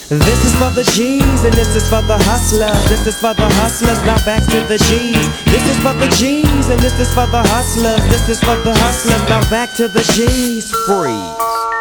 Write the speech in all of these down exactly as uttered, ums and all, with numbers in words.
This is for the G's and this is for the hustlers. This is for the hustlers, now back to the G's. This is for the G's and this is for the hustlers. This is for the hustlers, now back to the G's. Freeze.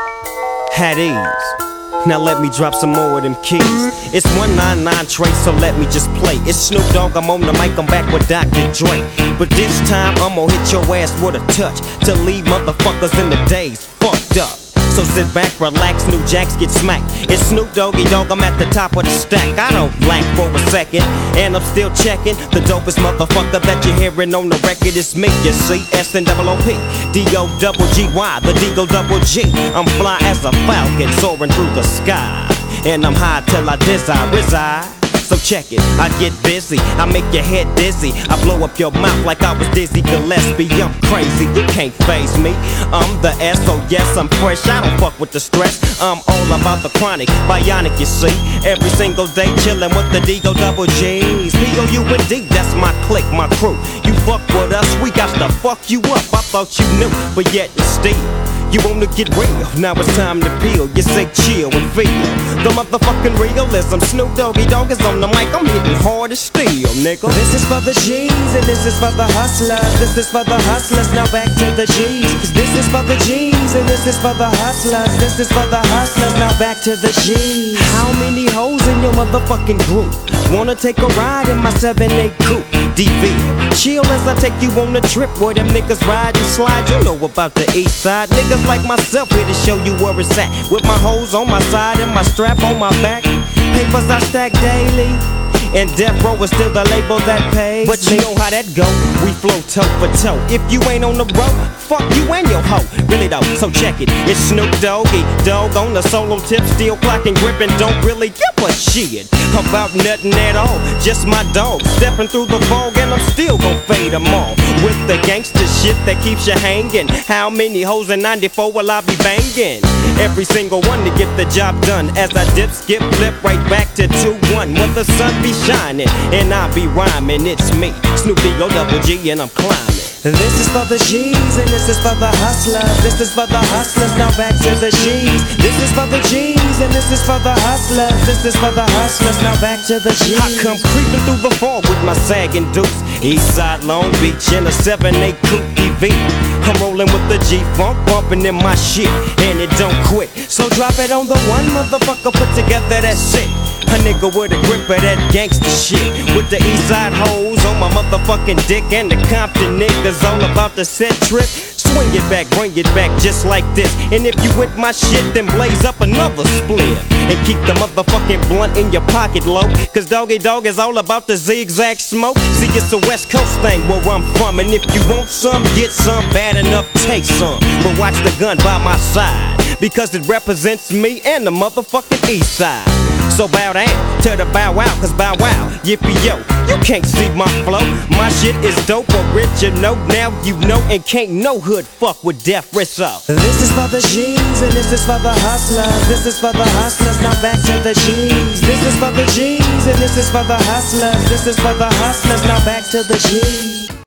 Had ease. Now let me drop some more of them keys. It's one nine nine Trey, so let me just play. It's Snoop Dogg, I'm on the mic, I'm back with Doctor Dre. But this time I'm gonna hit your ass with a touch to leave motherfuckers in the days fucked up. So sit back, relax, new jacks get smacked. It's Snoop Doggy Dogg, I'm at the top of the stack. I don't lack for a second, and I'm still checking. The dopest motherfucker that you're hearing on the record is me, you see. S N O O P, D O double G Y, the D O double G. I'm fly as a falcon, soaring through the sky. And I'm high till I desire reside. So check it, I get busy, I make your head dizzy, I blow up your mouth like I was Dizzy Gillespie. I'm crazy, you can't faze me. I'm the S, so yes, I'm fresh, I don't fuck with the stress. I'm all about the chronic, bionic, you see. Every single day chillin' with the D O double G's. P O U N D, that's my clique, my crew. You fuck with us, we got to fuck you up. I thought you knew, but yet you still. You wanna get real, now it's time to peel. You say chill and feel the motherfucking realism. Snoop Doggy Dogg is on the mic, I'm hitting hard as steel, nigga. This is for the G's and this is for the hustlers. This is for the hustlers, now back to the G's. This is for the G's and this is for the hustlers. This is for the hustlers, now back to the G's. How many hoes in your motherfucking group wanna take a ride in my seven eight coupe? D V, chill as I take you on a trip where them niggas ride and slide. You know about the east side. Niggas like myself here to show you where it's at. With my hoes on my side and my strap on my back. Papers I stack daily, and Death Row is still the label that pays. But you know how that go, we flow toe for toe. If you ain't on the road, fuck you and your hoe. Really though, so check it, it's Snoop Doggy Dogg on the solo tip, still clocking, gripping, don't really give a shit about nothing at all. Just my dog, stepping through the fog and I'm still gon' fade them all. With the gangster shit that keeps you hanging. How many hoes in ninety-four will I be banging? Every single one to get the job done. As I dip, skip, flip right back to two one. When the sun be shining and I be rhyming, it's me, Snoop D O double G, and I'm climbing. This is for the G's and this is for the hustlers. This is for the hustlers, now back to the G's. This is for the G's and this is for the hustlers. This is for the hustlers, now back to the G's. I come creeping through the fall with my sagging dukes. Eastside Long Beach in a seven eight coupe D V. I'm rolling with the G-Funk, bumping in my shit, and it don't quit. So drop it on the one motherfucker put together that shit. A nigga with a grip of that gangsta shit. With the Eastside hoes on my motherfucking dick, and the Compton niggas all about the set trip. Swing it back, bring it back just like this. And if you with my shit, then blaze up another split. And keep the motherfucking blunt in your pocket low, cause Doggy Dogg is all about the zigzag smoke. See, it's a West Coast thing where I'm from, and if you want some, get some, bad enough, take some. But watch the gun by my side, because it represents me and the motherfucking East Side. So bow down to the bow wow, cause bow wow, yippee yo, you can't see my flow. My shit is dope, original, now you know, and can't no hood fuck with Death Rizzo. This is for the G's and this is for the hustlers. This is for the hustlers, now back to the G's. This is for the G's and this is for the hustlers. This is for the hustlers, now back to the G's.